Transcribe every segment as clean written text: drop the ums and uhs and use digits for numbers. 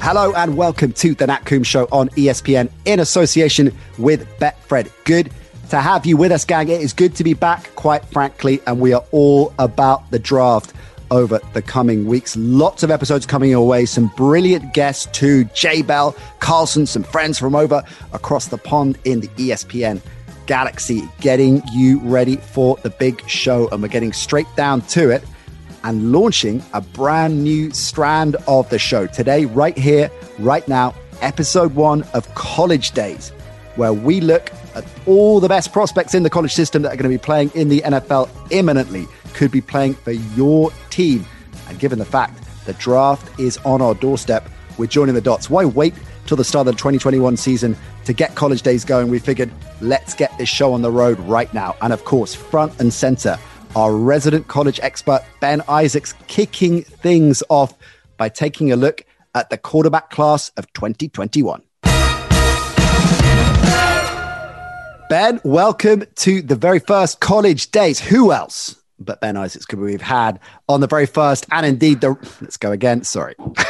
Hello and welcome to the Nat Coombs Show on ESPN in association with Betfred. Good to have you with us, gang. It is good to be back, quite frankly, and we are all about the draft over the coming weeks. Lots of episodes coming your way, some brilliant guests too. Jay Bell, Carlson, some friends from over across the pond in the ESPN galaxy, getting you ready for the big show. And we're getting straight down to it and launching a brand new strand of the show today, right here, right now, episode 1 of College Days, where we look at all the best prospects in the college system that are going to be playing in the NFL imminently, could be playing for your team. And given the fact the draft is on our doorstep, we're joining the dots. Why wait till the start of the 2021 season to get College Days going? We figured, let's get this show on the road right now. And of course, front and center, our resident college expert, Ben Isaacs, kicking things off by taking a look at the quarterback class of 2021. Ben, welcome to the very first College Days. Who else but Ben Isaacs could we have had on the very first, and indeed let's go again, sorry.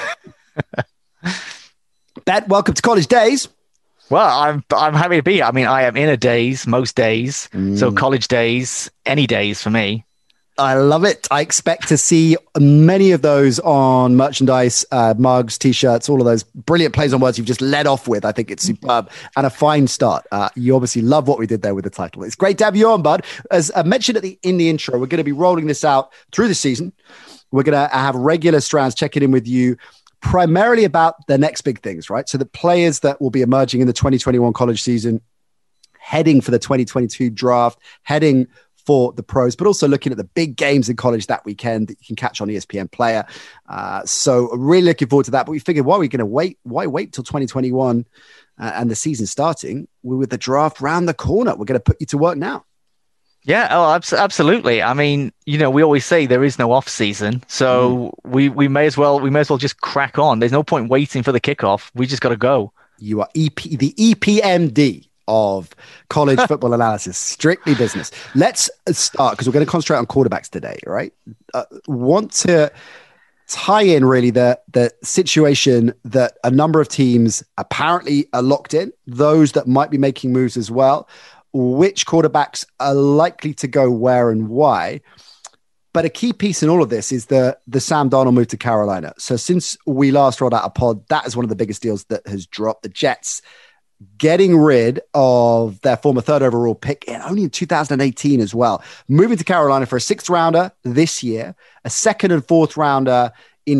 Ben, welcome to College Days. Well, I'm happy to be here. I mean, I am in a daze most days. So College Days, any days for me. I love it. I expect to see many of those on merchandise, mugs, T-shirts, all of those brilliant plays on words you've just led off with. I think it's superb and a fine start. You obviously love what we did there with the title. It's great to have you on, bud. As I mentioned in the intro, we're going to be rolling this out through the season. We're going to have regular strands checking in with you, primarily about the next big things, right? So the players that will be emerging in the 2021 college season, heading for the 2022 draft, heading for the pros, but also looking at the big games in college that weekend that you can catch on ESPN Player. So really looking forward to that. But we figured, why are we going to wait? Why wait till 2021 and the season starting? We're with the draft round the corner. We're going to put you to work now. Yeah, absolutely. I mean, you know, we always say there is no off season, so we may as well just crack on. There's no point waiting for the kickoff. We just got to go. You are the EPMD of college football analysis, strictly business. Let's start because we're going to concentrate on quarterbacks today, right? Want to tie in really the situation that a number of teams apparently are locked in, those that might be making moves as well. Which quarterbacks are likely to go where and why. But a key piece in all of this is the Sam Darnold move to Carolina. So since we last rolled out a pod, that is one of the biggest deals that has dropped. The Jets getting rid of their former 3rd overall pick only in 2018 as well. Moving to Carolina for a 6th rounder this year, a 2nd and 4th rounder in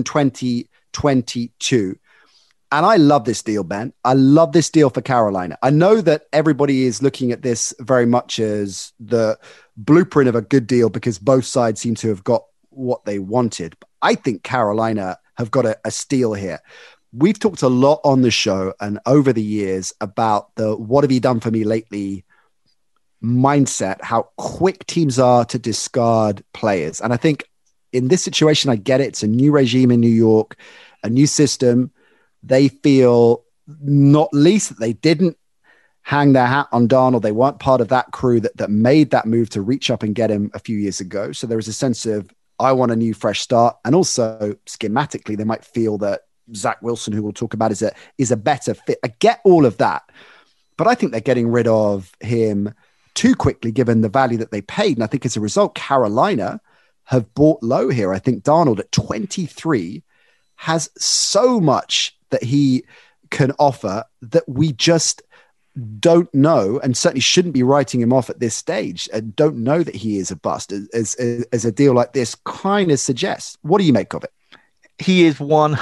2022. And I love this deal, Ben. I love this deal for Carolina. I know that everybody is looking at this very much as the blueprint of a good deal because both sides seem to have got what they wanted. But I think Carolina have got a steal here. We've talked a lot on the show and over the years about the what have you done for me lately mindset, how quick teams are to discard players. And I think in this situation, I get it. It's a new regime in New York, a new system. They feel not least that they didn't hang their hat on Darnold. They weren't part of that crew that made that move to reach up and get him a few years ago. So there is a sense of, I want a new fresh start. And also schematically, they might feel that Zach Wilson, who we'll talk about, is a better fit. I get all of that, but I think they're getting rid of him too quickly given the value that they paid. And I think as a result, Carolina have bought low here. I think Darnold at 23 has so much that he can offer that we just don't know, and certainly shouldn't be writing him off at this stage, and don't know that he is a bust as a deal like this kind of suggests. What do you make of it? He is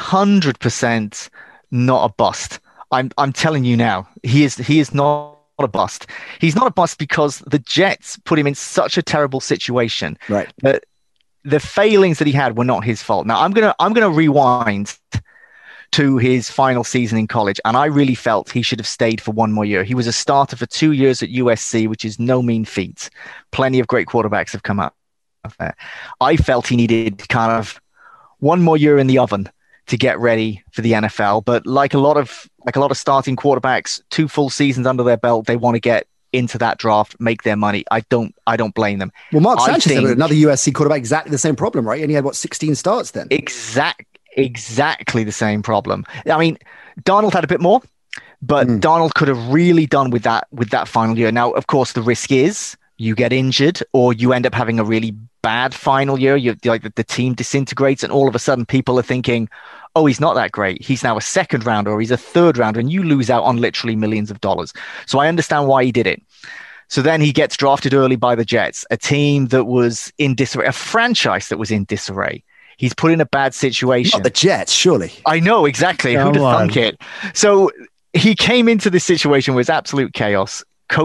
100% not a bust. I'm telling you now, he is not a bust. He's not a bust because the Jets put him in such a terrible situation. Right. That the failings that he had were not his fault. Now I'm gonna rewind to his final season in college, and I really felt he should have stayed for one more year. He was a starter for 2 years at USC, which is no mean feat. Plenty of great quarterbacks have come out of there. I felt he needed kind of one more year in the oven to get ready for the NFL. But like a lot of starting quarterbacks, 2 full seasons under their belt, they want to get into that draft, make their money. I don't blame them. Well, Mark Sanchez had another USC quarterback, exactly the same problem, right? And he had 16 starts then. exactly the same problem. I mean, Darnold had a bit more, but Mm. Darnold could have really done with that final year. Now, of course, the risk is you get injured or you end up having a really bad final year. You like the team disintegrates, and all of a sudden people are thinking, "Oh, he's not that great. He's now a second rounder or he's a third rounder," and you lose out on literally millions of dollars. So I understand why he did it. So then he gets drafted early by the Jets, a team that was in disarray, a franchise that was in disarray. He's put in a bad situation. Not the Jets, surely. I know, exactly. Who'd have thunk it? So he came into this situation with absolute chaos.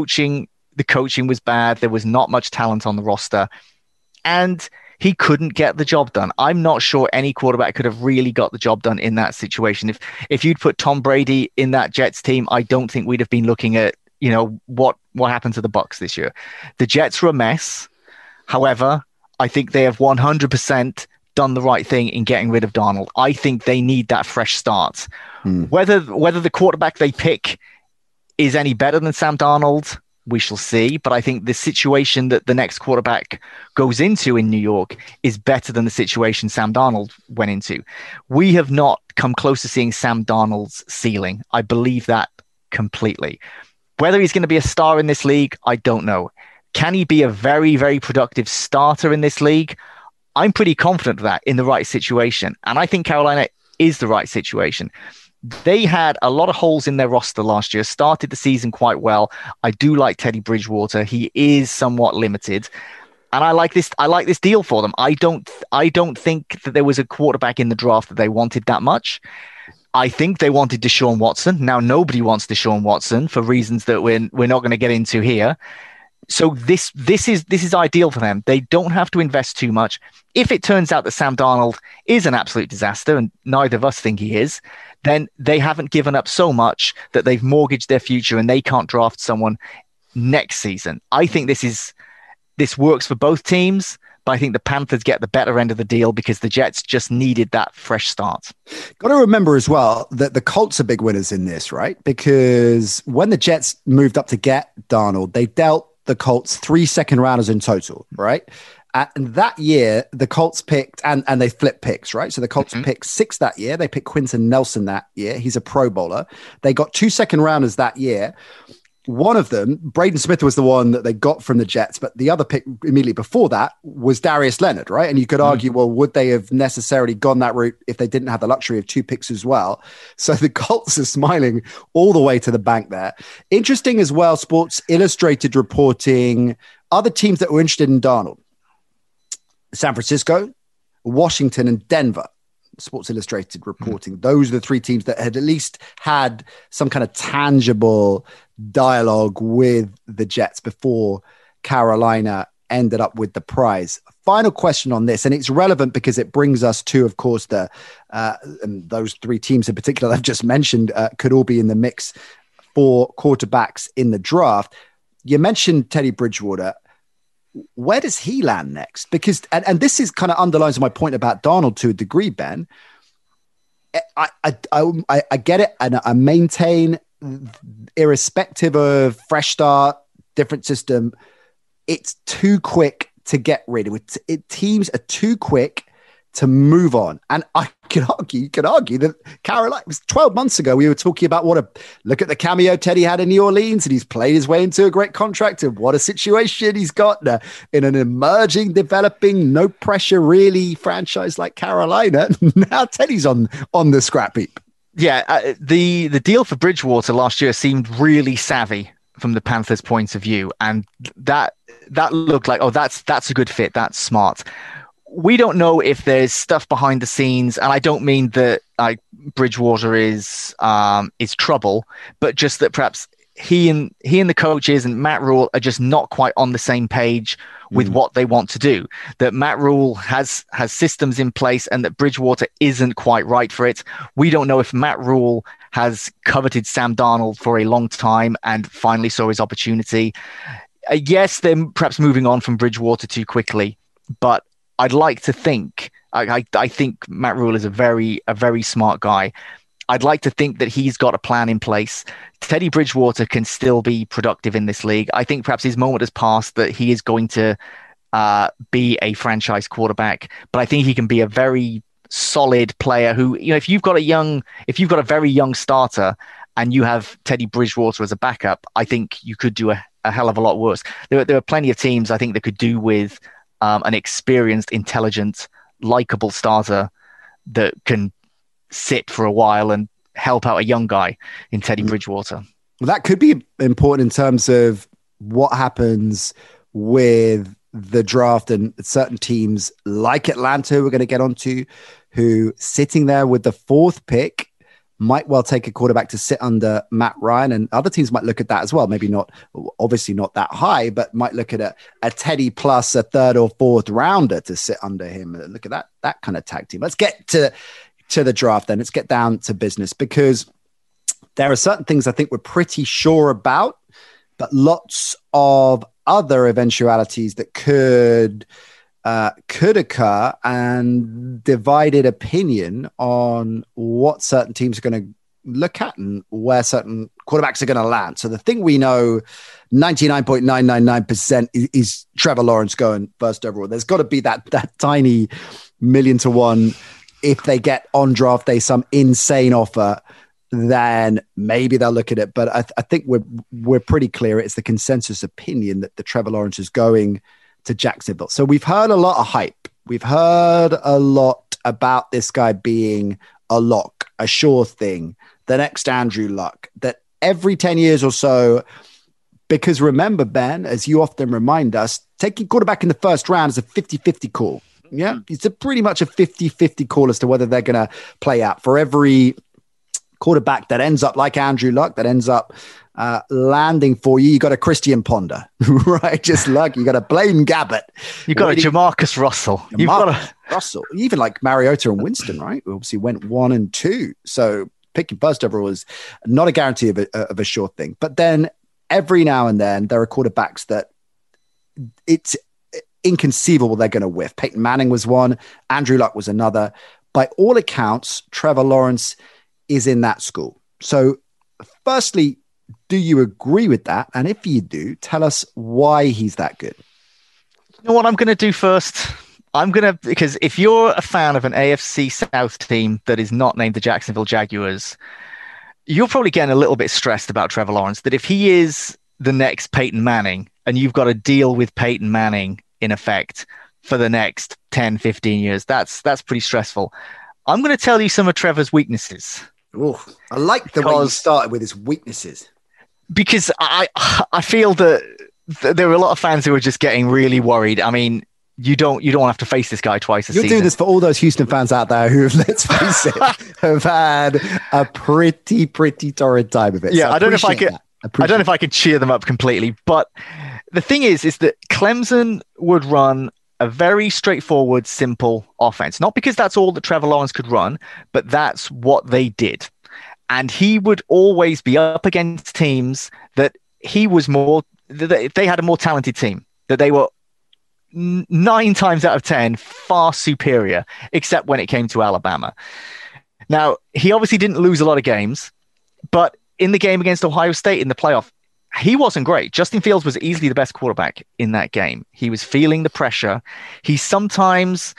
The coaching was bad. There was not much talent on the roster. And he couldn't get the job done. I'm not sure any quarterback could have really got the job done in that situation. If you'd put Tom Brady in that Jets team, I don't think we'd have been looking at, what happened to the Bucs this year. The Jets were a mess. However, I think they have 100% done the right thing in getting rid of Darnold. I think they need that fresh start. Whether the quarterback they pick is any better than Sam Darnold, we shall see. But I think the situation that the next quarterback goes into in New York is better than the situation Sam Darnold went into. We have not come close to seeing Sam Darnold's ceiling. I believe that completely. Whether he's going to be a star in this league, I don't know. Can he be a very, very productive starter in this league? I'm pretty confident of that in the right situation. And I think Carolina is the right situation. They had a lot of holes in their roster last year, started the season quite well. I do like Teddy Bridgewater. He is somewhat limited. And I like this deal for them. I don't think that there was a quarterback in the draft that they wanted that much. I think they wanted Deshaun Watson. Now nobody wants Deshaun Watson for reasons that we're not going to get into here. So this is ideal for them. They don't have to invest too much. If it turns out that Sam Darnold is an absolute disaster, and neither of us think he is, then they haven't given up so much that they've mortgaged their future and they can't draft someone next season. I think this works for both teams, but I think the Panthers get the better end of the deal because the Jets just needed that fresh start. Got to remember as well that the Colts are big winners in this, right? Because when the Jets moved up to get Darnold, they dealt the Colts 3 second rounders in total, right? And that year, the Colts picked, and they flipped picks, right? So the Colts picked 6 that year. They picked Quentin Nelson that year. He's a Pro Bowler. They got 2 second rounders that year. One of them, Braden Smith, was the one that they got from the Jets, but the other pick immediately before that was Darius Leonard, right? And you could argue, well, would they have necessarily gone that route if they didn't have the luxury of 2 picks as well? So the Colts are smiling all the way to the bank there. Interesting as well, Sports Illustrated reporting other teams that were interested in Darnold. San Francisco, Washington, and Denver. Sports Illustrated reporting. Those are the 3 teams that had at least had some kind of tangible dialogue with the Jets before Carolina ended up with the prize. Final question on this, and it's relevant because it brings us to, of course, and those 3 teams in particular I've just mentioned could all be in the mix for quarterbacks in the draft. You mentioned Teddy Bridgewater. Where does he land next? Because, and this is kind of underlines my point about Darnold to a degree, Ben. I get it, and I maintain, irrespective of fresh start, different system, it's too quick to get rid of it. Teams are too quick to move on. And you could argue that Carolina, it was 12 months ago, we were talking about look at the cameo Teddy had in New Orleans, and he's played his way into a great contract, and what a situation he's got in an emerging, developing, no pressure really franchise like Carolina. Now Teddy's on the scrap heap. Yeah, the deal for Bridgewater last year seemed really savvy from the Panthers' point of view, and that looked like, oh, that's a good fit, that's smart. We don't know if there's stuff behind the scenes, and I don't mean that Bridgewater is trouble, but just that perhaps he and the coaches and Matt Rule are just not quite on the same page with what they want to do. That Matt Rule has systems in place, and that Bridgewater isn't quite right for it. We don't know if Matt Rule has coveted Sam Darnold for a long time and finally saw his opportunity. Yes, they're perhaps moving on from Bridgewater too quickly, but I'd like to think, I think Matt Rule is a very smart guy. I'd like to think that he's got a plan in place. Teddy Bridgewater can still be productive in this league. I think perhaps his moment has passed that he is going to be a franchise quarterback, but I think he can be a very solid player who, if you've got a very young starter and you have Teddy Bridgewater as a backup, I think you could do a hell of a lot worse. There are plenty of teams I think that could do with an experienced, intelligent, likable starter that can sit for a while and help out a young guy in Teddy Bridgewater. Well, that could be important in terms of what happens with the draft and certain teams like Atlanta, we're going to get onto, who sitting there with the 4th pick might well take a quarterback to sit under Matt Ryan, and other teams might look at that as well. Maybe not, obviously not that high, but might look at a Teddy plus a 3rd or 4th rounder to sit under him. Look at that kind of tag team. Let's get to the draft then. Let's get down to business, because there are certain things I think we're pretty sure about, but lots of other eventualities that could occur, and divided opinion on what certain teams are going to look at and where certain quarterbacks are going to land. So the thing we know 99.999% is Trevor Lawrence going first overall. There's got to be that tiny 1,000,000 to 1. If they get on draft day some insane offer, then maybe they'll look at it. But I think we're pretty clear. It's the consensus opinion that the Trevor Lawrence is going to Jacksonville. So we've heard a lot of hype. We've heard a lot about this guy being a lock, a sure thing, the next Andrew Luck, that every 10 years or so, because remember, Ben, as you often remind us, taking quarterback in the first round is a 50-50 call. Yeah, it's pretty much a 50-50 call as to whether they're going to play out. For every quarterback that ends up like Andrew Luck, that ends up landing for you, you got a Christian Ponder, right? Just Luck. You got a Blaine Gabbert. You got a Jamarcus Russell. You've got a Russell. Even like Mariota and Winston, right? We obviously went 1 and 2. So picking first overall is not a guarantee of a sure thing. But then every now and then there are quarterbacks that it's inconceivable they're going to whiff. Peyton Manning was one. Andrew Luck was another. By all accounts, Trevor Lawrence is in that school. So firstly, do you agree with that? And if you do, tell us why he's that good. You know what I'm going to do first? Because if you're a fan of an AFC South team that is not named the Jacksonville Jaguars, you're probably getting a little bit stressed about Trevor Lawrence, that if he is the next Peyton Manning and you've got to deal with Peyton Manning in effect for the next 10, 15 years, that's pretty stressful. I'm going to tell you some of Trevor's weaknesses. Oh, I like the way you started with his weaknesses. Because I feel that there are a lot of fans who are just getting really worried. I mean, you don't have to face this guy twice a season. You're doing this for all those Houston fans out there who, let's face it, have had a pretty torrid time of it. Yeah, so I don't know if I could cheer them up completely. But the thing is that Clemson would run a very straightforward, simple offense. Not because that's all that Trevor Lawrence could run, but that's what they did. And he would always be up against teams that they had a more talented team, that they were 9 times out of 10 far superior, except when it came to Alabama. Now, he obviously didn't lose a lot of games, but in the game against Ohio State in the playoff, he wasn't great. Justin Fields was easily the best quarterback in that game. He was feeling the pressure. He sometimes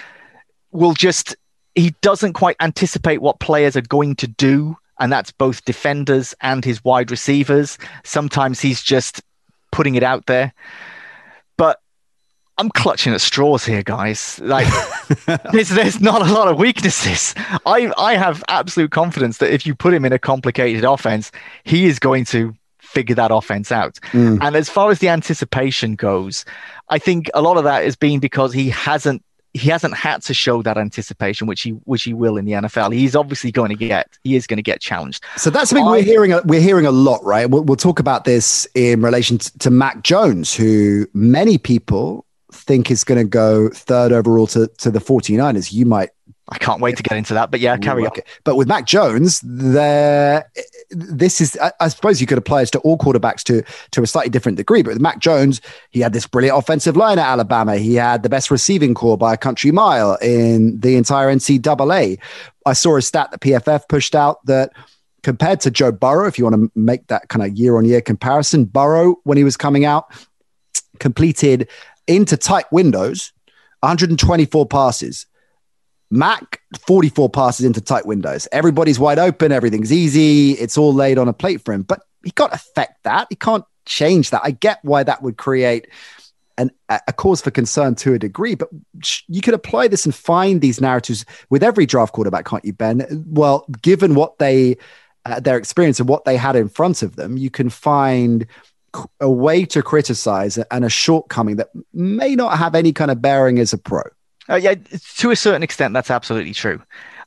he doesn't quite anticipate what players are going to do, and that's both defenders and his wide receivers. Sometimes he's just putting it out there. But I'm clutching at straws here, guys. Like, there's not a lot of weaknesses. I have absolute confidence that if you put him in a complicated offense, he is going to figure that offense out. And as far as the anticipation goes, I think a lot of that has been because he hasn't had to show that anticipation, which he will in the NFL. He is going to get challenged. So that's something we're hearing a lot, right? We'll talk about this in relation to Mac Jones, who many people think is going to go 3rd overall to the 49ers. I can't wait to get into that, but yeah, carry on. But with Mac Jones, this is, I suppose you could apply this to all quarterbacks to a slightly different degree. But with Mac Jones, he had this brilliant offensive line at Alabama. He had the best receiving core by a country mile in the entire NCAA. I saw a stat that PFF pushed out that compared to Joe Burrow, if you want to make that kind of year-on-year comparison, Burrow, when he was coming out, completed into tight windows 124 passes. Mac, 44 passes into tight windows. Everybody's wide open. Everything's easy. It's all laid on a plate for him. But he can't affect that. He can't change that. I get why that would create a cause for concern to a degree, but you could apply this and find these narratives with every draft quarterback, can't you, Ben? Well, given what their experience and what they had in front of them, you can find a way to criticize and a shortcoming that may not have any kind of bearing as a pro. Yeah, to a certain extent, that's absolutely true.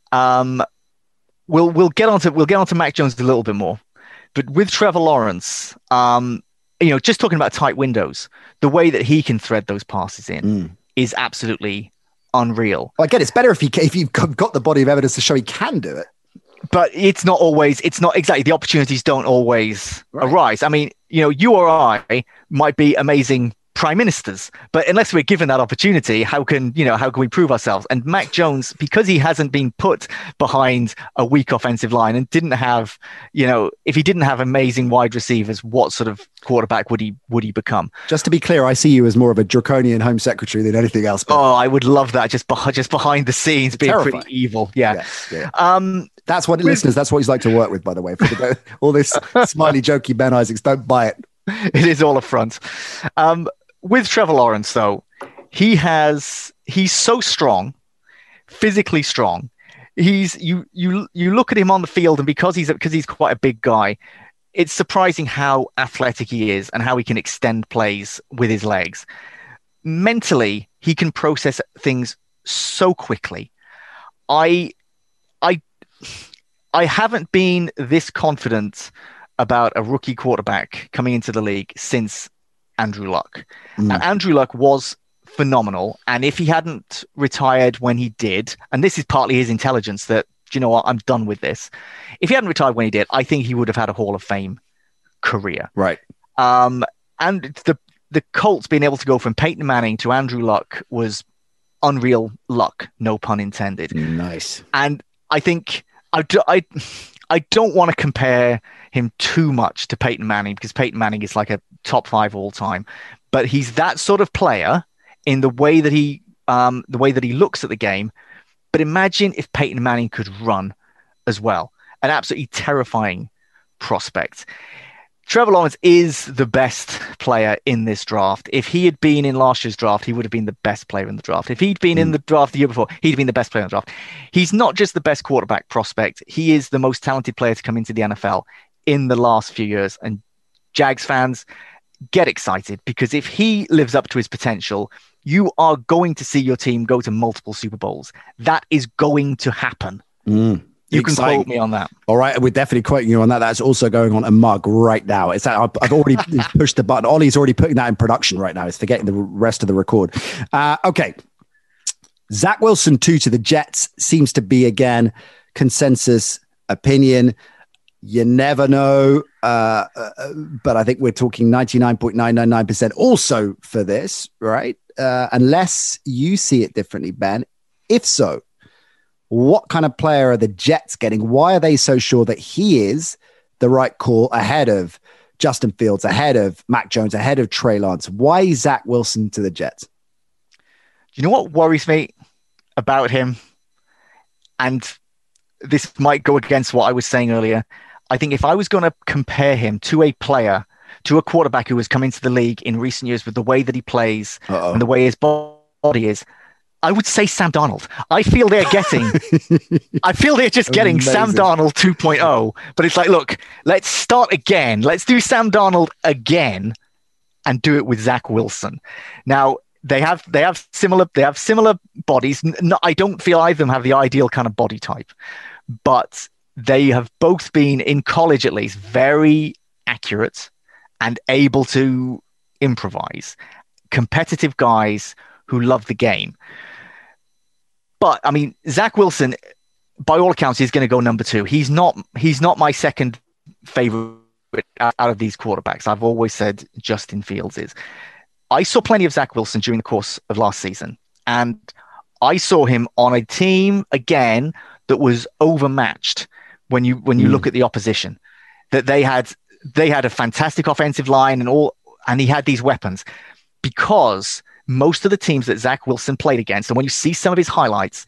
We'll get onto Mac Jones a little bit more, but with Trevor Lawrence, just talking about tight windows, the way that he can thread those passes in is absolutely unreal. Well, I get it's better if you've got the body of evidence to show he can do it. But it's not exactly, the opportunities don't always arise. I mean, you or I might be amazing prime ministers, but unless we're given that opportunity, how can we prove ourselves? And Mac Jones, because he hasn't been put behind a weak offensive line and didn't have, if he didn't have amazing wide receivers, what sort of quarterback would he become? Just to be clear, I see you as more of a draconian home secretary than anything else. But I would love that. Just behind the scenes, being terrifying. Pretty evil. Yeah. That's what listeners. That's what he's like to work with, by the way. For all this smiley, jokey Ben Isaacs, don't buy it. It is all a front. With Trevor Lawrence, though, he's so strong, physically strong. You look at him on the field, and because he's quite a big guy, it's surprising how athletic he is and how he can extend plays with his legs. Mentally, he can process things so quickly. I haven't been this confident about a rookie quarterback coming into the league since Andrew Luck. And Andrew Luck was phenomenal. And if he hadn't retired when he did, and this is partly his intelligence that, do you know what, I'm done with this. If he hadn't retired when he did, I think he would have had a Hall of Fame career. Right. And the Colts being able to go from Peyton Manning to Andrew Luck was unreal luck, no pun intended. Nice. And I think I don't want to compare him too much to Peyton Manning, because Peyton Manning is like a top 5 all time, but he's that sort of player in the way that he looks at the game. But imagine if Peyton Manning could run as well. An absolutely terrifying prospect. Trevor Lawrence is the best player in this draft. If he had been in last year's draft, he would have been the best player in the draft. If he'd been in the draft the year before, he'd have been the best player in the draft. He's not just the best quarterback prospect. He is the most talented player to come into the NFL in the last few years. And Jags fans, get excited, because if he lives up to his potential, you are going to see your team go to multiple Super Bowls. That is going to happen. You can quote me on that. All right, we're definitely quoting you on that. That's also going on a mug right now. It's that I've already pushed the button. Ollie's already putting that in production right now. He's forgetting the rest of the record. Okay. Zach Wilson 2 to the Jets seems to be, again, consensus opinion. You never know. But I think we're talking 99.999% also for this, right? Unless you see it differently, Ben. If so, what kind of player are the Jets getting? Why are they so sure that he is the right call ahead of Justin Fields, ahead of Mac Jones, ahead of Trey Lance? Why Zach Wilson to the Jets? Do you know what worries me about him? And this might go against what I was saying earlier. I think if I was going to compare him to a player, to a quarterback who has come into the league in recent years with the way that he plays and the way his body is, I would say Sam Darnold. I feel they're just getting Amazing. Sam Darnold 2.0, but it's like, look, let's start again. Let's do Sam Darnold again and do it with Zach Wilson. Now, they have similar bodies. No, I don't feel either of them have the ideal kind of body type, but they have both been, in college at least, very accurate and able to improvise. Competitive guys who love the game. But I mean, Zach Wilson, by all accounts, is going to go number 2. He's not my second favorite out of these quarterbacks. I've always said Justin Fields is. I saw plenty of Zach Wilson during the course of last season, and I saw him on a team again that was overmatched when you look at the opposition. That they had a fantastic offensive line and he had these weapons, because most of the teams that Zach Wilson played against, and when you see some of his highlights,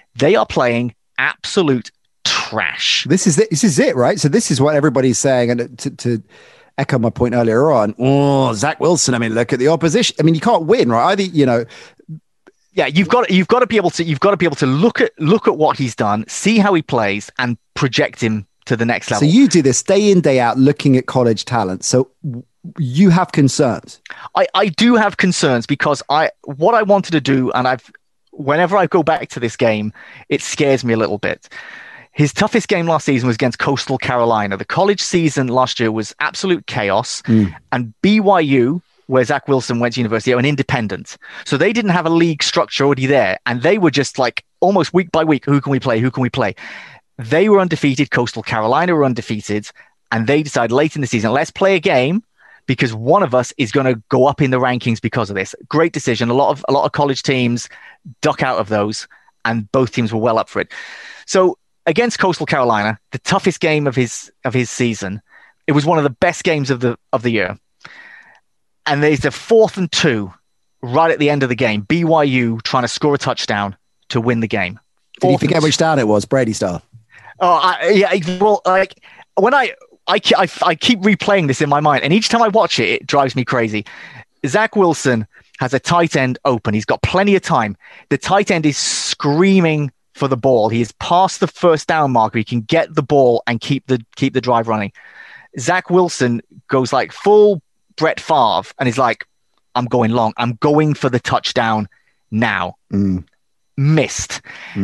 They are playing absolute trash. This is it, right? So this is what everybody's saying. And to echo my point earlier on, Zach Wilson. I mean, look at the opposition. I mean, you can't win, right? Either, yeah, you've got to be able to look at what he's done, see how he plays, and project him to the next level. So you do this day in, day out, looking at college talent. So you have concerns. I do have concerns because what I wanted to do, and whenever I go back to this game, it scares me a little bit. His toughest game last season was against Coastal Carolina. The college season last year was absolute chaos, and BYU, where Zach Wilson went to university, are an independent. So they didn't have a league structure already there, and they were just like almost week by week, who can we play? Who can we play? They were undefeated. Coastal Carolina were undefeated, and they decided late in the season, let's play a game because one of us is going to go up in the rankings because of this. Great decision. A lot of college teams duck out of those, and both teams were well up for it. So against Coastal Carolina, the toughest game of his season, it was one of the best games of the year. And there's a 4th and 2 right at the end of the game. BYU trying to score a touchdown to win the game. Did you forget which down it was? Brady style. Oh, yeah. Well, like when I keep replaying this in my mind, and each time I watch it, it drives me crazy. Zach Wilson has a tight end open. He's got plenty of time. The tight end is screaming for the ball. He is past the first down marker. He can get the ball and keep the drive running. Zach Wilson goes like full Brett Favre and is like, I'm going long. I'm going for the touchdown now. Missed.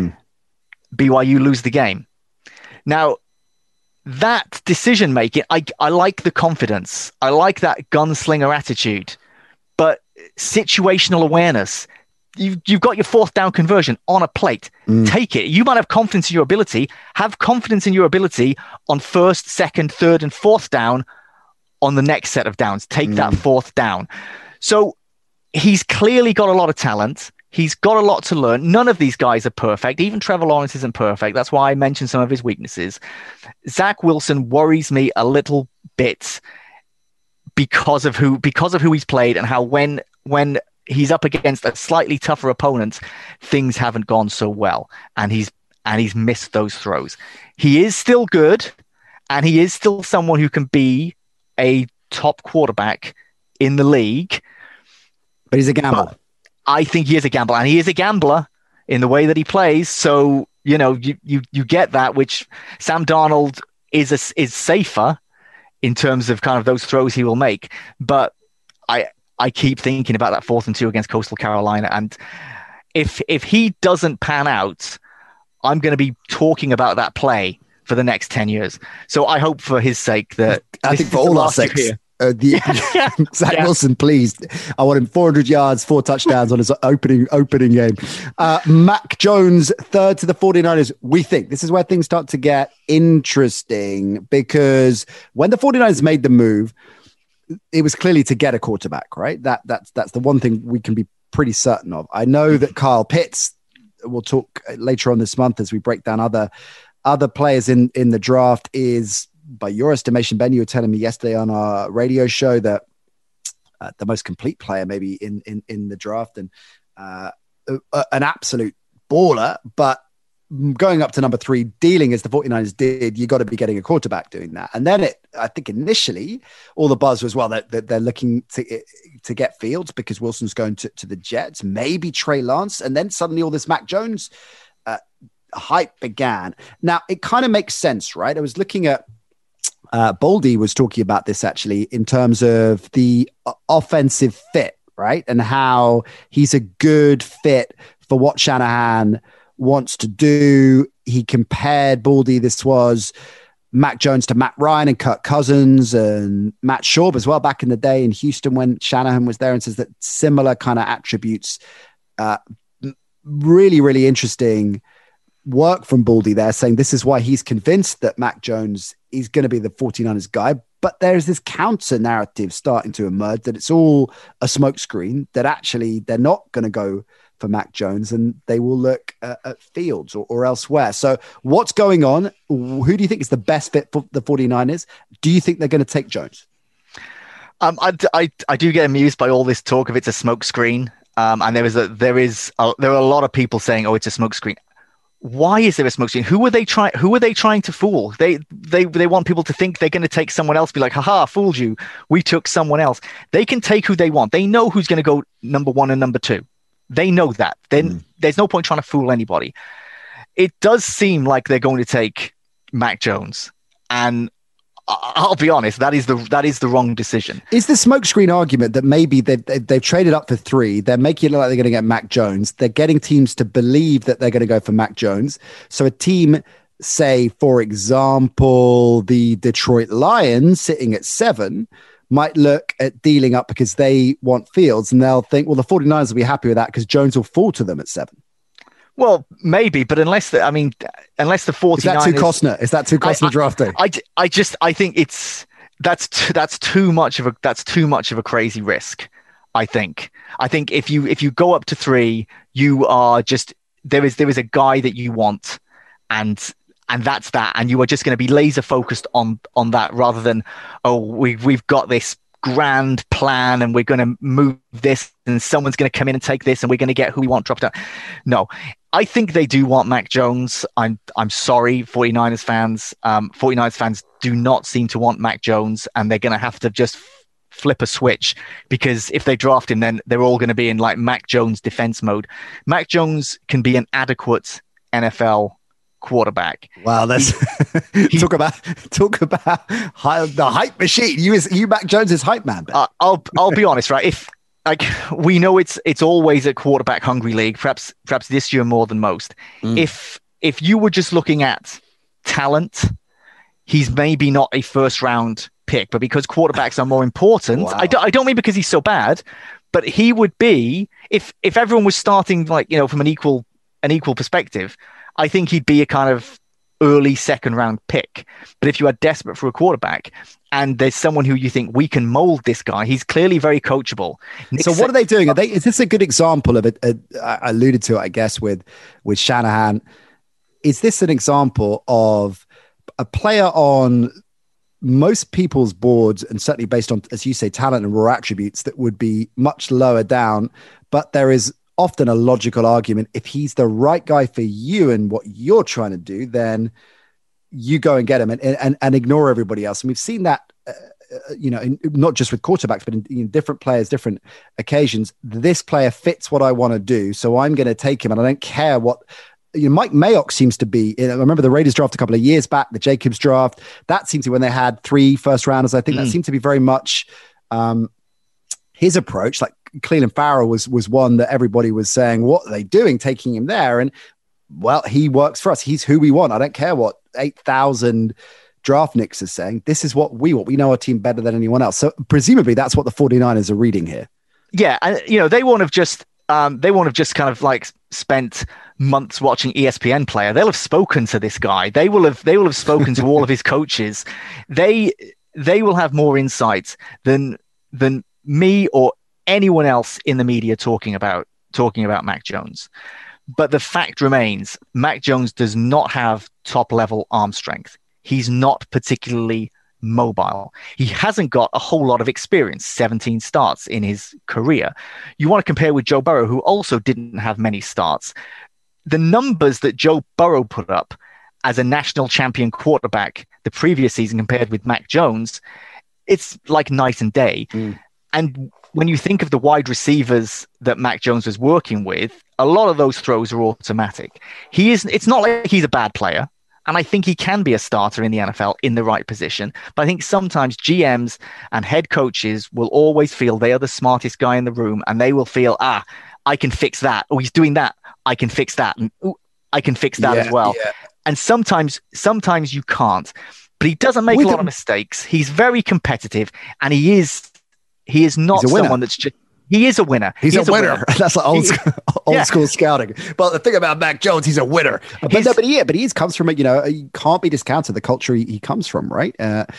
BYU lose the game. Now, that decision making, I like the confidence. I like that gunslinger attitude, but situational awareness. You've got your 4th down conversion on a plate. Take it. You might have confidence in your ability. Have confidence in your ability on 1st, 2nd, 3rd, and 4th down on the next set of downs. Take that 4th down. So he's clearly got a lot of talent. He's got a lot to learn. None of these guys are perfect. Even Trevor Lawrence isn't perfect. That's why I mentioned some of his weaknesses. Zach Wilson worries me a little bit because of who he's played and how when he's up against a slightly tougher opponent, things haven't gone so well, and he's missed those throws. He is still good, and he is still someone who can be a top quarterback in the league. But he's a gambler. I think he is a gambler, and he is a gambler in the way that he plays. So, you get that, which Sam Darnold is safer in terms of kind of those throws he will make. But I keep thinking about that 4th and 2 against Coastal Carolina. And if he doesn't pan out, I'm going to be talking about that play for the next 10 years. So I hope for his sake that I think for all our sakes, Zach Wilson, please. I want him 400 yards, 4 touchdowns on his opening game. Mac Jones, 3rd to the 49ers. We think this is where things start to get interesting, because when the 49ers made the move, it was clearly to get a quarterback, right? That's the one thing we can be pretty certain of. I know that Kyle Pitts, we'll talk later on this month as we break down other players in the draft, is, by your estimation, Ben, you were telling me yesterday on our radio show that the most complete player maybe in the draft, and an absolute baller. But going up to number 3, dealing as the 49ers did, you got to be getting a quarterback doing that. And then I think initially all the buzz was, well, that they're looking to get Fields because Wilson's going to the Jets, maybe Trey Lance. And then suddenly all this Mac Jones hype began. Now it kind of makes sense, right? I was looking at Baldy was talking about this actually in terms of the offensive fit, right? And how he's a good fit for what Shanahan wants to do. He compared Baldy, this was Mac Jones, to Matt Ryan and Kirk Cousins and Matt Schaub as well back in the day in Houston when Shanahan was there, and says that similar kind of attributes. Really, really interesting work from Baldy there, saying this is why he's convinced that Mac Jones is going to be the 49ers guy. But there's this counter narrative starting to emerge that it's all a smokescreen, that actually they're not going to go for Mac Jones and they will look at Fields or elsewhere. So what's going on? Who do you think is the best fit for the 49ers? Do you think they're going to take Jones? I do get amused by all this talk of it's a smokescreen. And there are a lot of people saying, oh, it's a smokescreen. why is there a smoke screen? Who are they trying to fool? They want people to think they're going to take someone else, be like, haha, fooled you. We took someone else. They can take who they want. They know who's going to go number 1 and number 2. They know that. Then there's no point trying to fool anybody. It does seem like they're going to take Mac Jones, and I'll be honest, that is the wrong decision. Is the smokescreen argument that maybe they've traded up for 3? They're making it look like they're going to get Mac Jones. They're getting teams to believe that they're going to go for Mac Jones. So a team, say, for example, the Detroit Lions sitting at 7, might look at dealing up because they want Fields, and they'll think, well, the 49ers will be happy with that because Jones will fall to them at 7. Well, maybe, but unless the 49ers... Is that too Costner drafting? I think that's too much of a crazy risk. I think if you go up to 3, you are just, there is a guy that you want, and that's that, and you are just going to be laser focused on that, rather than, oh, we've got this grand plan and we're going to move this and someone's going to come in and take this and we're going to get who we want dropped down. No, I think they do want Mac Jones. I'm sorry, 49ers fans. 49ers fans do not seem to want Mac Jones, and they're going to have to just flip a switch, because if they draft him, then they're all going to be in like Mac Jones defense mode. Mac Jones can be an adequate NFL quarterback. Wow, that's talk about the hype machine. You Mac Jones is hype man. I'll be honest, right? If like we know it's always a quarterback hungry league, perhaps this year more than most. If you were just looking at talent, he's maybe not a first round pick, but because quarterbacks are more important, wow. I don't mean because he's so bad, but he would be, if everyone was starting like, from an equal perspective, I think he'd be a kind of early second round pick. But if you are desperate for a quarterback and there's someone who you think, we can mold this guy, he's clearly very coachable. So what are they doing? Is this a good example of it? I alluded to it, I guess, with Shanahan. Is this an example of a player on most people's boards, and certainly based on, as you say, talent and raw attributes, that would be much lower down, but there is often a logical argument, if he's the right guy for you and what you're trying to do, then you go and get him and ignore everybody else. And we've seen that, not just with quarterbacks, but in different players, different occasions. This player fits what I want to do, so I'm going to take him, and I don't care what. Mike Mayock seems to be. I remember the Raiders draft a couple of years back, the Jacobs draft. That seemed to, when they had 3 first rounders, I think that seemed to be very much his approach. Like Cleveland Farrell was one that everybody was saying, what are they doing taking him there? And well, he works for us. He's who we want. I don't care what 8,000 draft nicks are saying. This is what we want. We know our team better than anyone else. So presumably that's what the 49ers are reading here. Yeah. And, they won't have just kind of like spent months watching ESPN Player. They'll have spoken to this guy. They will have spoken to all of his coaches. They will have more insights than me or anyone else in the media talking about Mac Jones. But the fact remains, Mac Jones does not have top level arm strength. He's not particularly mobile. He hasn't got a whole lot of experience, 17 starts in his career. You want to compare with Joe Burrow, who also didn't have many starts. The numbers that Joe Burrow put up as a national champion quarterback the previous season compared with Mac Jones, it's like night and day. And when you think of the wide receivers that Mac Jones was working with, a lot of those throws are automatic. It's not like he's a bad player. And I think he can be a starter in the NFL in the right position. But I think sometimes GMs and head coaches will always feel they are the smartest guy in the room, and they will feel, I can fix that. Oh, he's doing that. I can fix that. And I can fix that as well. Yeah. And sometimes you can't. But he doesn't make a lot of mistakes. He's very competitive, and he is not someone that's just. He is a winner. He's a winner. That's like old school scouting. But the thing about Mac Jones, he's a winner. But he comes from he can't be discounted, the culture he comes from, right?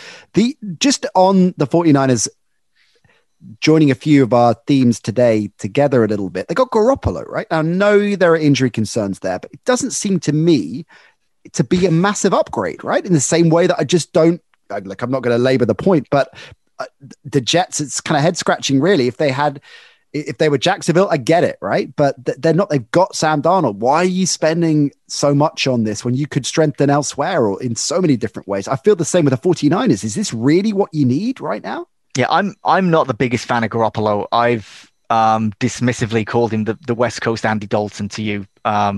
Just on the 49ers, joining a few of our themes today together a little bit. They got Garoppolo, right? Now, I know there are injury concerns there, but it doesn't seem to me to be a massive upgrade, right? In the same way that I just don't, I'm not going to labor the point, but the Jets, it's kind of head scratching, really. If If they were Jacksonville, I get it, right? But they're not. They've got Sam Darnold. Why are you spending so much on this when you could strengthen elsewhere or in so many different ways? I feel the same with the 49ers. Is this really what you need right now? Yeah, I'm not the biggest fan of Garoppolo. I've dismissively called him the West Coast Andy Dalton to you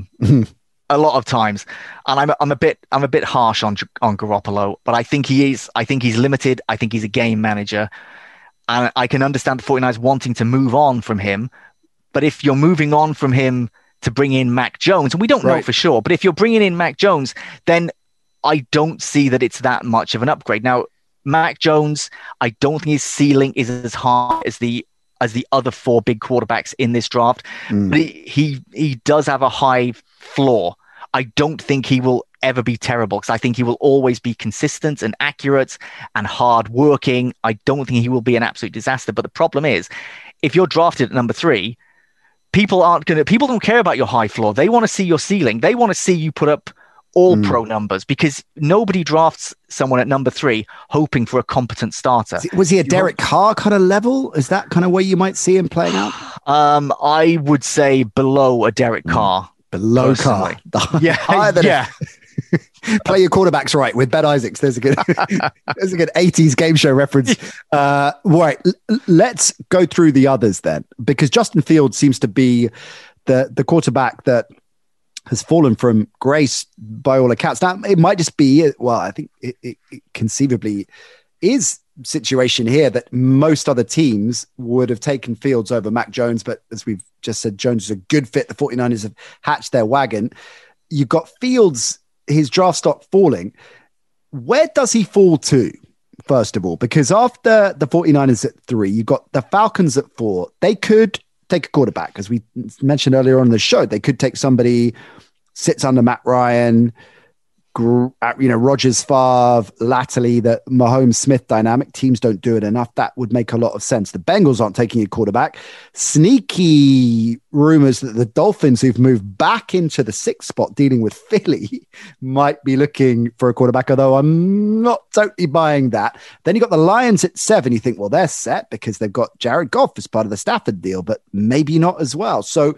a lot of times, and I'm a bit harsh on Garoppolo, but I think he's limited. I think he's a game manager. And I can understand the 49ers wanting to move on from him. But if you're moving on from him to bring in Mac Jones, and we don't know for sure, but if you're bringing in Mac Jones, then I don't see that it's that much of an upgrade. Now, Mac Jones, I don't think his ceiling is as high as the other four big quarterbacks in this draft. But he does have a high floor. I don't think he will ever be terrible because I think he will always be consistent and accurate and hardworking. I don't think he will be an absolute disaster. But the problem is, if you're drafted at number 3, people don't care about your high floor. They want to see your ceiling. They want to see you put up all pro numbers because nobody drafts someone at number 3 hoping for a competent starter. Was he a Derek Carr kind of level? Is that kind of where you might see him playing out? I would say below a Derek Carr. Below Carr. Yeah. Play your quarterbacks right with Ben Isaacs. There's a good 80s game show reference. Right. Let's go through the others then, because Justin Fields seems to be the quarterback that has fallen from grace by all accounts. Now, it might just be, I think it conceivably is situation here that most other teams would have taken Fields over Mac Jones. But as we've just said, Jones is a good fit. The 49ers have hatched their wagon. You've got Fields, his draft stock falling. Where does he fall to, first of all? Because after the 49ers at 3, you've got the Falcons at 4. They could take a quarterback, as we mentioned earlier on in the show. They could take somebody, sits under Matt Ryan, Rodgers, Favre, latterly, the Mahomes-Smith dynamic. Teams don't do it enough. That would make a lot of sense. The Bengals aren't taking a quarterback. Sneaky rumors that the Dolphins, who've moved back into the 6th spot dealing with Philly, might be looking for a quarterback, although I'm not totally buying that. Then you got the Lions at 7. You think, well, they're set because they've got Jared Goff as part of the Stafford deal, but maybe not as well. So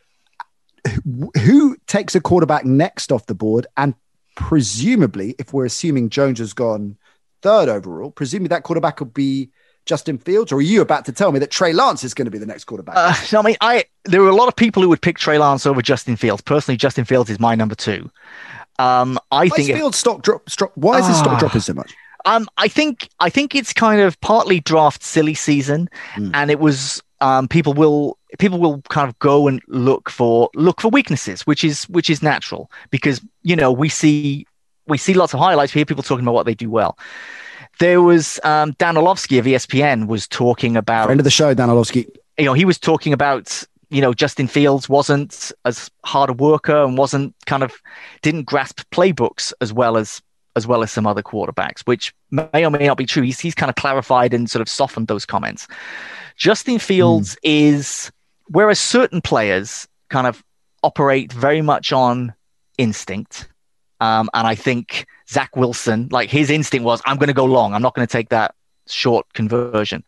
who takes a quarterback next off the board? And presumably, if we're assuming Jones has gone 3rd overall, presumably that quarterback will be Justin Fields, or are you about to tell me that Trey Lance is going to be the next quarterback? There are a lot of people who would pick Trey Lance over Justin Fields. Personally, Justin Fields is my number 2. Why is his stock dropping so much? I think it's kind of partly draft silly season, and it was people will kind of go and look for weaknesses, which is natural because we see lots of highlights. We hear people talking about what they do well. There was Dan Orlovsky of ESPN was talking about, friend of the show, Dan Orlovsky. He was talking about Justin Fields wasn't as hard a worker and didn't grasp playbooks as well as some other quarterbacks, which may or may not be true. He's kind of clarified and sort of softened those comments. Justin Fields is, whereas certain players kind of operate very much on instinct, and I think Zach Wilson, like his instinct was, I'm going to go long. I'm not going to take that short conversion.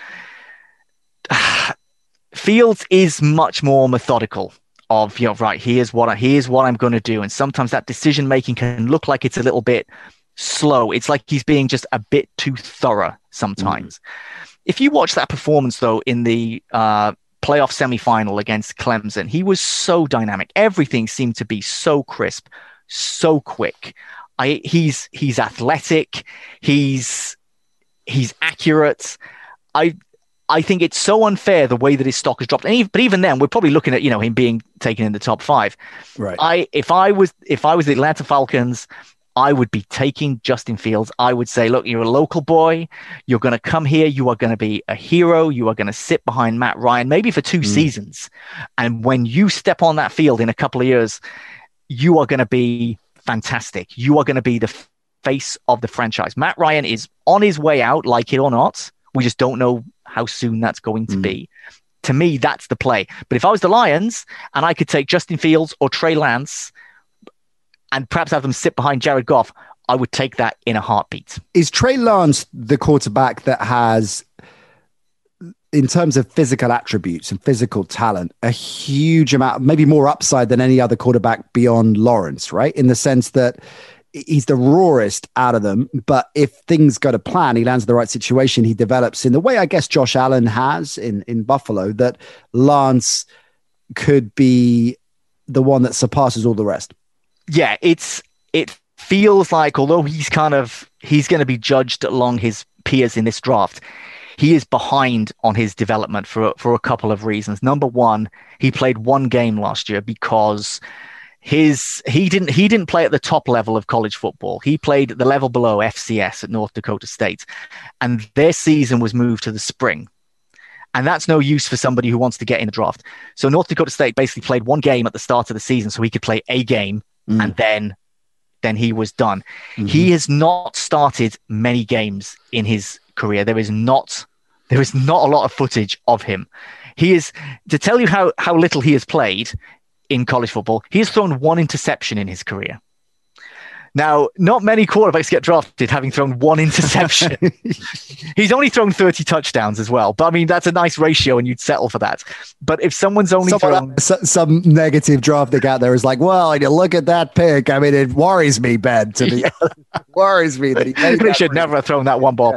Fields is much more methodical of, here's what I'm going to do. And sometimes that decision making can look like it's a little bit slow. It's like he's being just a bit too thorough sometimes. If you watch that performance, though, in the playoff semifinal against Clemson, he was so dynamic. Everything seemed to be so crisp, so quick. He's athletic. He's accurate. I think it's so unfair the way that his stock has dropped. But even then, we're probably looking at him being taken in the top 5. Right. If I was the Atlanta Falcons, I would be taking Justin Fields. I would say, look, you're a local boy. You're going to come here. You are going to be a hero. You are going to sit behind Matt Ryan, maybe for 2 seasons. And when you step on that field in a couple of years, you are going to be fantastic. You are going to be the face of the franchise. Matt Ryan is on his way out, like it or not. We just don't know how soon that's going to be. To me, that's the play. But if I was the Lions and I could take Justin Fields or Trey Lance and perhaps have them sit behind Jared Goff, I would take that in a heartbeat. Is Trey Lance the quarterback that has in terms of physical attributes and physical talent, a huge amount, maybe more upside than any other quarterback beyond Lawrence, right? In the sense that he's the rawest out of them, but if things go to plan, he lands in the right situation, he develops in the way I guess Josh Allen has in Buffalo, that Lance could be the one that surpasses all the rest. Yeah, it feels like, although he's going to be judged along his peers in this draft, he is behind on his development for a couple of reasons. Number one, he played one game last year because he didn't play at the top level of college football. He played at the level below, FCS, at North Dakota State, and their season was moved to the spring. And that's no use for somebody who wants to get in the draft. So North Dakota State basically played one game at the start of the season so he could play a game, and then he was done. Mm-hmm. He has not started many games in his career. There is not a lot of footage of him. He is, to tell you how little he has played in college football, he has thrown one interception in his career. Now, not many quarterbacks get drafted having thrown one interception. He's only thrown 30 touchdowns as well. But I mean, that's a nice ratio and you'd settle for that. But if someone's only thrown... Some negative drafting out there is like, well, you look at that pick. I mean, it worries me, Ben, to be honest. It worries me that he should never have thrown that one ball.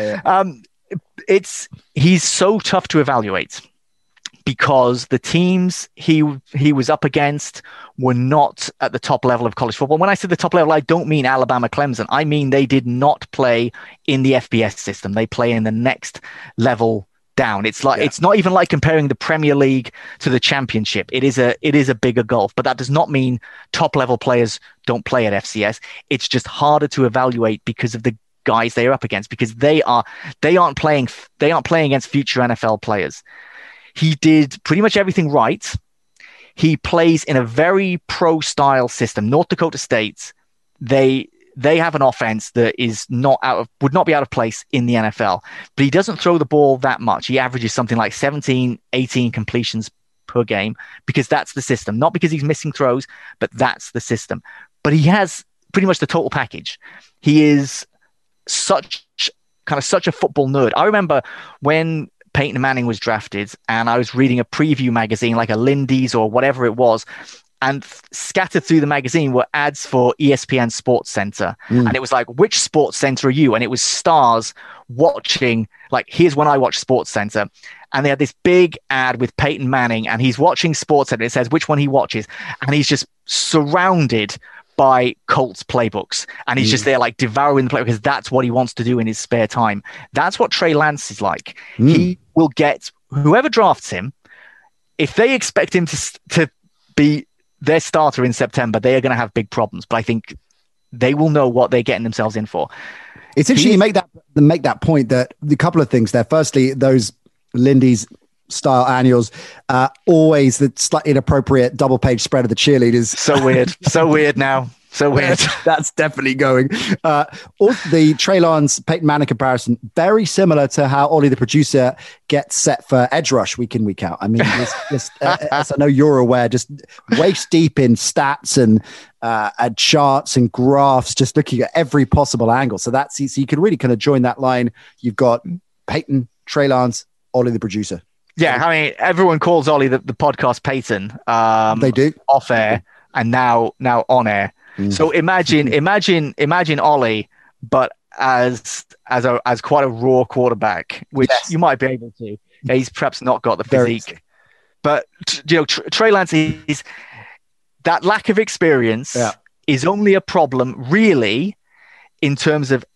He's so tough to evaluate because the teams he was up against were not at the top level of college football. When I say the top level, I don't mean Alabama, Clemson. I mean they did not play in the FBS system. They play in the next level down. It's like it's not even like comparing the Premier League to the Championship. It is a bigger gulf, but that does not mean top level players don't play at FCS. It's just harder to evaluate because of the guys they are up against, because they aren't playing against future NFL players. He did pretty much everything right. He plays in a very pro-style system. North Dakota State, they have an offense that would not be out of place in the NFL, but he doesn't throw the ball that much. He averages something like 17, 18 completions per game because that's the system. Not because he's missing throws, but that's the system. But he has pretty much the total package. He is such a football nerd. I remember when Peyton Manning was drafted and I was reading a preview magazine like a Lindy's or whatever it was, and scattered through the magazine were ads for ESPN Sports Center. And it was like, which Sports Center are you? And it was stars watching, like, here's when I watch Sports Center. And they had this big ad with Peyton Manning and he's watching Sports Center. It says which one he watches. And he's just surrounded by Colts playbooks. And he's just there like devouring the play because that's what he wants to do in his spare time. That's what Trey Lance is like. He will get whoever drafts him. If they expect him to be their starter in September, they are going to have big problems. But I think they will know what they're getting themselves in for. It's interesting you make that point, that a couple of things there. Firstly, those Lindy's style annuals, always the slightly inappropriate double page spread of the cheerleaders. So weird now. So weird. That's definitely going. The Trey Lance, Peyton Manning comparison, very similar to how Ollie, the producer, gets set for Edge Rush week in, week out. I mean, as I know you're aware, just waist deep in stats and charts and graphs, just looking at every possible angle. So you can really kind of join that line. You've got Peyton, Trey Lance, Ollie, the producer. Yeah, I mean, everyone calls Ollie the podcast Peyton. They do. Off air and now on air. So imagine Ollie, but as quite a raw quarterback, which you might be able to. Yeah, he's perhaps not got the physique, but Trey Lance is that lack of experience is only a problem really in terms of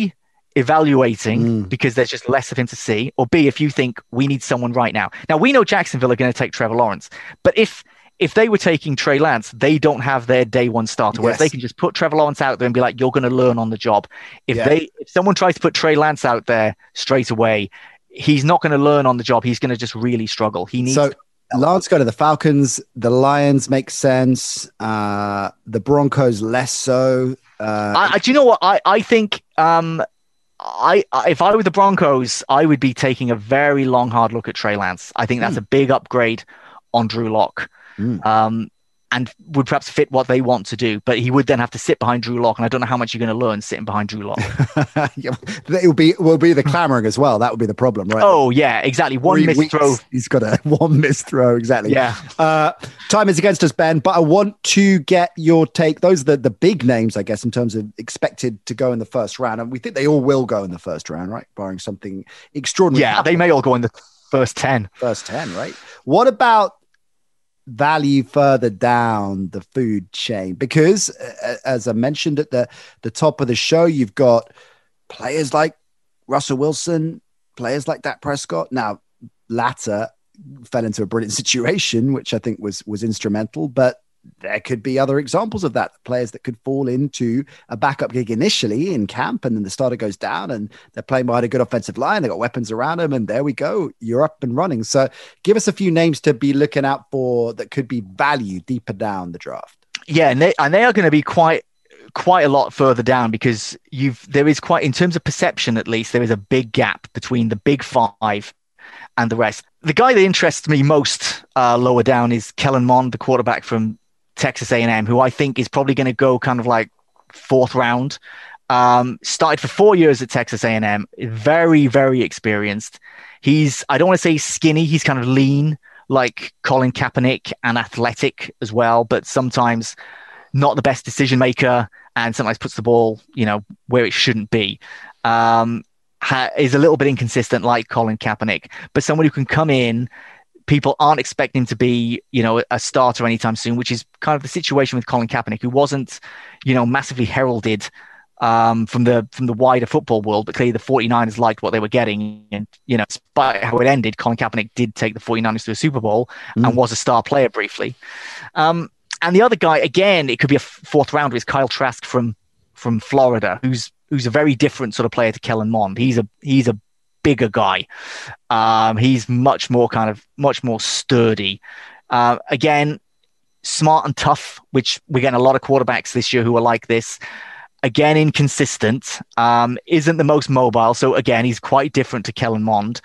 evaluating because there's just less of him to see, or B, if you think we need someone right now. Now we know Jacksonville are going to take Trevor Lawrence, but if they were taking Trey Lance, they don't have their day one starter. Whereas they can just put Trevor Lawrence out there and be like, you're going to learn on the job. If someone tries to put Trey Lance out there straight away, he's not going to learn on the job. He's going to just really struggle. He needs. So Lance go to the Falcons. The Lions make sense. The Broncos less so. Do you know what? I think if I were the Broncos, I would be taking a very long, hard look at Trey Lance. I think that's a big upgrade on Drew Lock. and would perhaps fit what they want to do. But he would then have to sit behind Drew Lock, and I don't know how much you're going to learn sitting behind Drew Lock. It will be the clamoring as well. That would be the problem, right? Oh yeah, exactly. One missed throw. He's got one missed throw. Exactly. Yeah. Time is against us, Ben. But I want to get your take. Those are the big names, I guess, in terms of expected to go in the first round, and we think they all will go in the first round, right? Barring something extraordinary. Yeah, they may all go in the first 10. First 10, right? What about value further down the food chain? Because as I mentioned at the top of the show, you've got players like Russell Wilson, players like Dak Prescott. Now, latter fell into a brilliant situation, which I think was instrumental, but there could be other examples of that, players that could fall into a backup gig initially in camp, and then the starter goes down and they're playing behind a good offensive line. They got weapons around them, and there we go. You're up and running. So give us a few names to be looking out for that could be value deeper down the draft. Yeah, and they are going to be quite a lot further down, because there is quite, in terms of perception at least, there is a big gap between the big five and the rest. The guy that interests me most lower down is Kellen Mond, the quarterback from Texas A&M, who I think is probably going to go kind of like fourth round. Started for 4 years at Texas A&M. Very, very experienced. I don't want to say skinny. He's kind of lean, like Colin Kaepernick, and athletic as well, but sometimes not the best decision maker, and sometimes puts the ball, where it shouldn't be. Is a little bit inconsistent, like Colin Kaepernick, but someone who can come in. People aren't expecting him to be, a starter anytime soon, which is kind of the situation with Colin Kaepernick, who wasn't, massively heralded from the wider football world, but clearly the 49ers liked what they were getting. And, despite how it ended, Colin Kaepernick did take the 49ers to a Super Bowl and was a star player briefly. And the other guy, again, it could be a fourth rounder, is Kyle Trask from Florida, who's a very different sort of player to Kellen Mond. He's a bigger guy. He's much more sturdy. Again, smart and tough, which we're getting a lot of quarterbacks this year who are like this. Again, inconsistent. Isn't the most mobile. So again, he's quite different to Kellen Mond.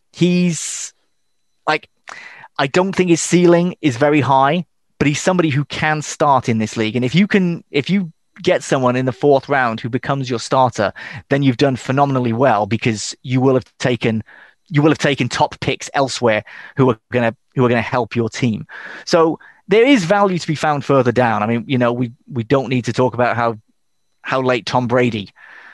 He's like, I don't think his ceiling is very high, but he's somebody who can start in this league. And if you get someone in the fourth round who becomes your starter, then you've done phenomenally well, because you will have taken top picks elsewhere who are going to help your team. So there is value to be found further down. I mean, we don't need to talk about how late Tom Brady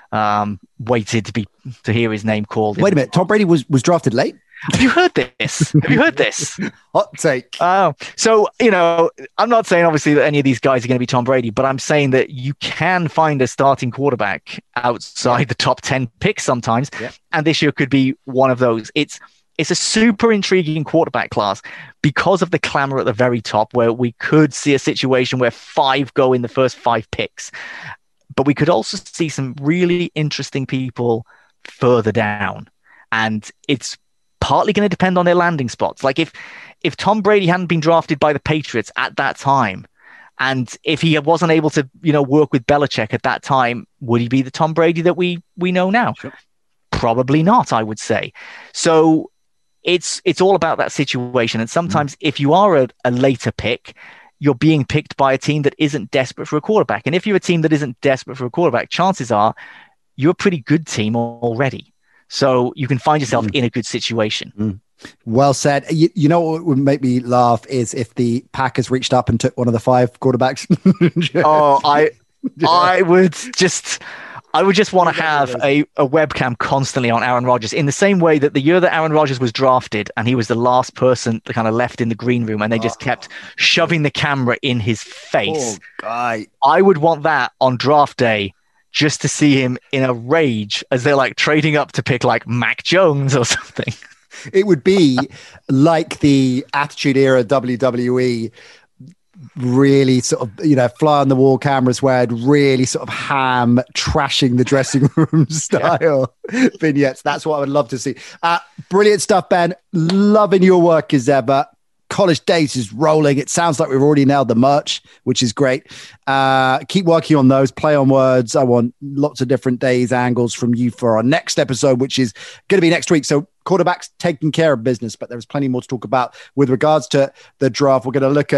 waited to hear his name called. Wait a minute, Tom Brady was drafted late? Have you heard this? Hot take. Oh, so, I'm not saying obviously that any of these guys are going to be Tom Brady, but I'm saying that you can find a starting quarterback outside the top 10 picks sometimes. Yeah. And this year could be one of those. It's a super intriguing quarterback class because of the clamor at the very top, where we could see a situation where 5 go in the first 5 picks. But we could also see some really interesting people further down. And it's partly going to depend on their landing spots. Like if Tom Brady hadn't been drafted by the Patriots at that time, and if he wasn't able to, work with Belichick at that time, would he be the Tom Brady that we know now? Sure. Probably not, I would say. So it's all about that situation. And sometimes if you are a later pick, you're being picked by a team that isn't desperate for a quarterback. And if you're a team that isn't desperate for a quarterback, chances are you're a pretty good team already. So you can find yourself in a good situation. Well said. You know what would make me laugh is if the Packers reached up and took one of the 5 quarterbacks. I would just want to have a webcam constantly on Aaron Rodgers, in the same way that the year that Aaron Rodgers was drafted and he was the last person that kind of left in the green room, and they just kept shoving the camera in his face. I would want that on draft day, just to see him in a rage as they're like trading up to pick like Mac Jones or something. It would be like the Attitude Era WWE, really sort of, fly on the wall cameras where I'd really sort of ham trashing the dressing room style vignettes. That's what I would love to see. Brilliant stuff, Ben. Loving your work as ever. College Days is rolling. It sounds like we've already nailed the merch, which is great. Keep working on those play on words. I want lots of different days angles from you for our next episode, which is going to be next week. So quarterbacks taking care of business, but there's plenty more to talk about with regards to the draft. We're going to look at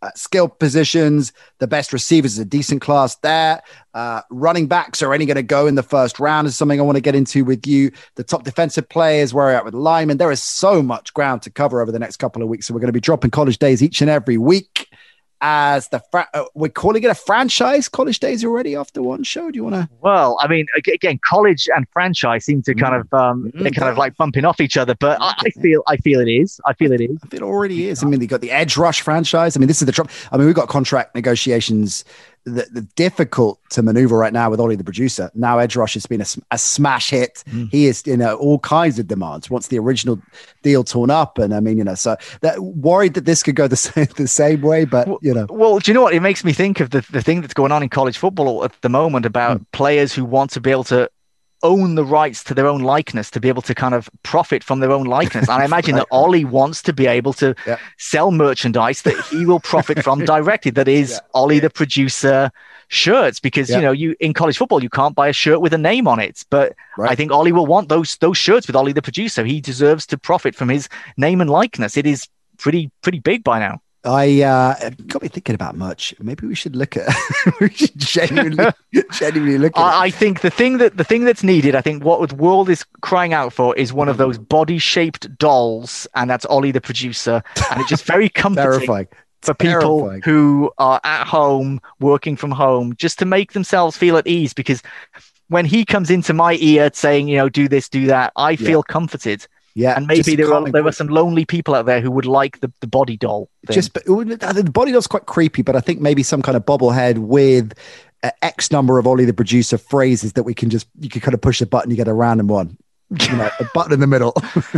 skilled positions, the best receivers is a decent class there. Running backs are only going to go in the first round is something I want to get into with you. The top defensive players, where we're at with linemen. There is so much ground to cover over the next couple of weeks. So we're going to be dropping college days each and every week. As we're calling it a franchise. College days already after one show. Do you want to? Well, I mean, again, college and franchise seem to kind of they're kind of like bumping off each other. But I feel it is. I feel it already is. I mean, they got the Edge Rush franchise. I mean, this is the trouble. I mean, we've got contract negotiations the difficult to maneuver right now with Ollie the producer. Now Edge Rush has been a smash hit. He is all kinds of demands. Wants the original deal torn up, and I mean, so that worried that this could go the same way. But well, do you know what? It makes me think of the thing that's going on in college football at the moment about players who want to be able to own the rights to their own likeness, to be able to kind of profit from their own likeness. And I imagine that Ollie wants to be able to sell merchandise that he will profit from directly. That is Ollie the producer shirts, because you in college football you can't buy a shirt with a name on it. But I think Ollie will want those shirts with Ollie the producer. He deserves to profit from his name and likeness. It is pretty big by now. I got me thinking about merch. Maybe we should look at. We should genuinely look at. I think the thing that's needed. I think what the world is crying out for is one of those body-shaped dolls, and that's Ollie the producer, and it's just very comforting for people who are at home working from home, just to make themselves feel at ease. Because when he comes into my ear saying, do this, do that, I feel comforted. Yeah, and maybe there were some lonely people out there who would like the body doll thing. The body doll's quite creepy, but I think maybe some kind of bobblehead with X number of Ollie the producer phrases that you can kind of push a button, you get a random one, a button in the middle.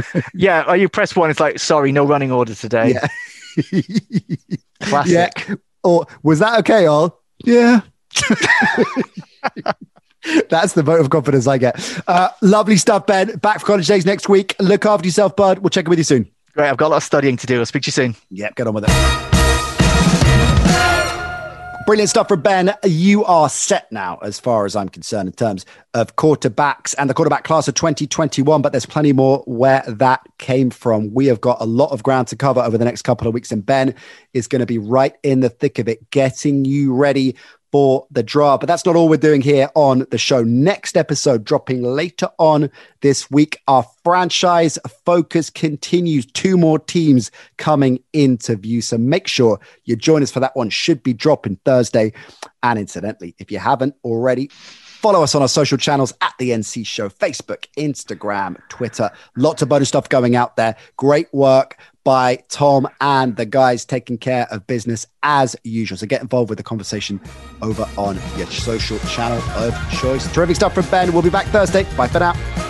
You press one, it's like, sorry, no running order today. Yeah. Classic. Yeah. Or was that okay, Ol? Yeah. That's the vote of confidence I get. Lovely stuff, Ben. Back for college days next week. Look after yourself, bud. We'll check in with you soon. Great. I've got a lot of studying to do. I'll speak to you soon. Yep, get on with it. Brilliant stuff from Ben. You are set now, as far as I'm concerned, in terms of quarterbacks and the quarterback class of 2021, but there's plenty more where that came from. We have got a lot of ground to cover over the next couple of weeks, and Ben is going to be right in the thick of it, getting you ready for the draft. But that's not all we're doing here on the show. Next episode dropping later on this week. Our franchise focus continues. 2 more teams coming into view. So make sure you join us for that one. Should be dropping Thursday. And incidentally, if you haven't already, follow us on our social channels at The NC Show, Facebook, Instagram, Twitter. Lots of bonus stuff going out there. Great work by Tom and the guys taking care of business as usual. So get involved with the conversation over on your social channel of choice. Terrific stuff from Ben. We'll be back Thursday. Bye for now.